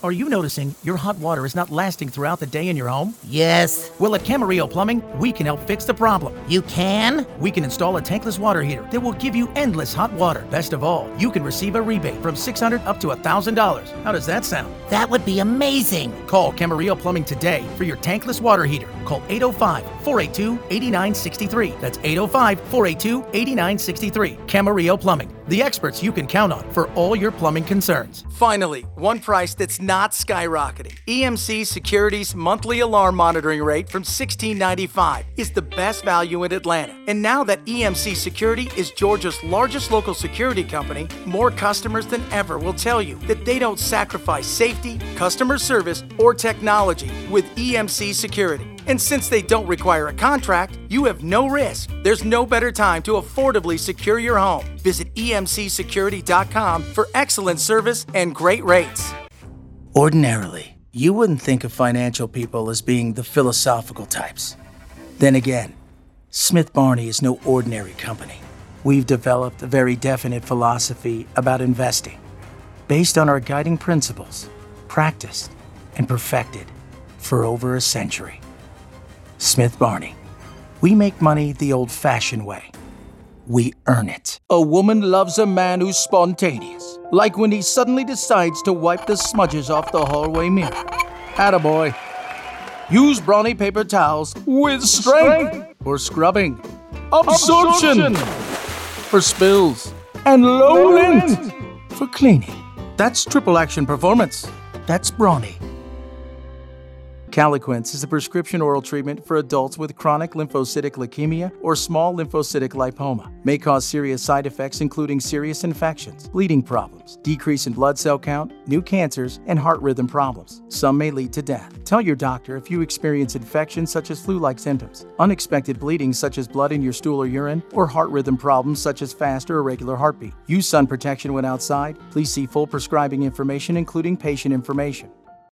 Are you noticing your hot water is not lasting throughout the day in your home? Yes. Well, at Camarillo Plumbing, we can help fix the problem. You can? We can install a tankless water heater that will give you endless hot water. Best of all, you can receive a rebate from $600 up to $1,000. How does that sound? That would be amazing. Call Camarillo Plumbing today for your tankless water heater. Call 805-482-8963. That's 805-482-8963. Camarillo Plumbing, the experts you can count on for all your plumbing concerns. Finally, one price that's not skyrocketing. EMC Security's monthly alarm monitoring rate from $16.95 is the best value in Atlanta. And now that EMC Security is Georgia's largest local security company, more customers than ever will tell you that they don't sacrifice safety, customer service, or technology with EMC Security. And since they don't require a contract, you have no risk. There's no better time to affordably secure your home. Visit emcsecurity.com for excellent service and great rates. Ordinarily, you wouldn't think of financial people as being the philosophical types. Then again, Smith Barney is no ordinary company. We've developed a very definite philosophy about investing, based on our guiding principles, practiced and perfected for over a century. Smith Barney. We make money the old-fashioned way. We earn it. A woman loves a man who's spontaneous, like when he suddenly decides to wipe the smudges off the hallway mirror. Attaboy. Use Brawny paper towels with strength for scrubbing, absorption for spills, and low lint for cleaning. That's triple action performance. That's Brawny. Caliquence is a prescription oral treatment for adults with chronic lymphocytic leukemia or small lymphocytic lipoma. May cause serious side effects including serious infections, bleeding problems, decrease in blood cell count, new cancers, and heart rhythm problems. Some may lead to death. Tell your doctor if you experience infections such as flu-like symptoms, unexpected bleeding such as blood in your stool or urine, or heart rhythm problems such as fast or irregular heartbeat. Use sun protection when outside. Please see full prescribing information including patient information.